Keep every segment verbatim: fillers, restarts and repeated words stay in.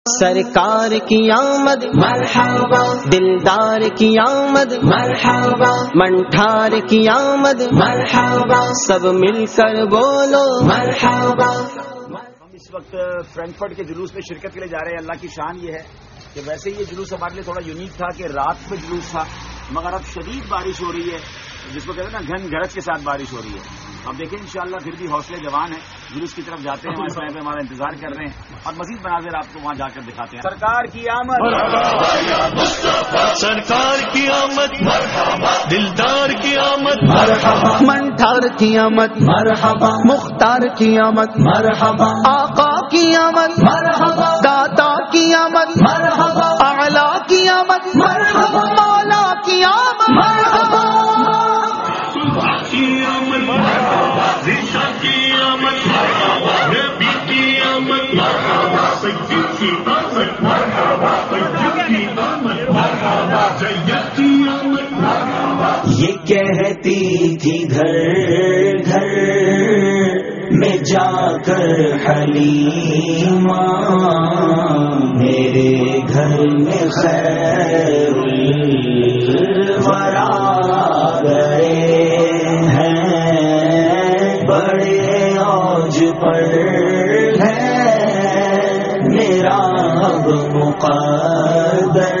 سرکار کی آمد مرحبا، دلدار کی آمد مرحبا، منٹھار کی آمد مرحبا، سب مل کر بولو مرحبا۔ ہم اس وقت فرینکفرٹ کے جلوس میں شرکت کے لیے جا رہے ہیں۔ اللہ کی شان یہ ہے کہ ویسے یہ جلوس ہمارے لیے تھوڑا یونیک تھا کہ رات میں جلوس تھا، مگر اب شدید بارش ہو رہی ہے، جس کو کہتے ہیں نا گھن گرج کے ساتھ بارش ہو رہی ہے۔ اب دیکھیں انشاءاللہ پھر بھی حوصلے جوان ہیں، جلوس کی طرف جاتے ہیں، ہمارے سمے پہ ہمارا انتظار کر رہے ہیں اور مزید مناظر آپ کو وہاں جا کر دکھاتے ہیں۔ سرکار کی آمد، سرکار کی آمد مرحبا، دلدار کی آمد مرحبا، منٹھار کی آمد مرحبا، مختار کی آمد مرحبا، آقا کی آمد مرحبا، داتا کی آمد مرحبا، اعلی کی آمد مرحبا، مولا کی آمد مرحبا، کی آمد مرحبا، زندہ کی آمد مرحبا، نبی کی آمد مرحبا، سید کی آمد مرحبا، طیب کی آمد مرحبا، جید کی آمد مرحبا۔ یہ کہتی تھی گھر گھر میں جا کر حلیمہ، میرے گھر میں خیر الورا گئے ہیں، بڑے اوج پر ہے میرا اب مقدر،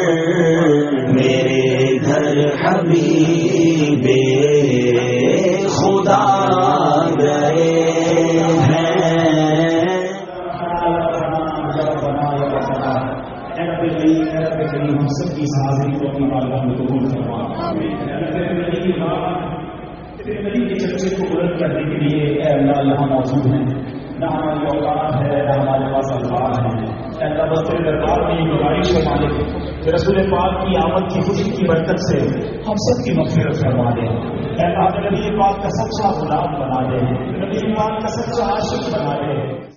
میرے گھر حبیب خدا گئے ہیں۔ ہم سب کی حاضری کو اپنی بارگاہ میں قبول فرما۔ تیرے نبی کے چرچے کو بلند کرنے کے لیے اے اللہ یہاں موجود ہیں، نہ ہماری اوقات ہے نہ ہمارے پاس الفاظ ہیں، اے اللہ بس تیرے دربار میں یہ گزارش ہے مالک، رسول پاک کی آمد کی خوشی کی برکت سے ہم سب کی مغفرت فرما دے، اے اللہ نبی پاک کا سچا غلام بنا دے، نبی پاک کا سچا عاشق بنا دے۔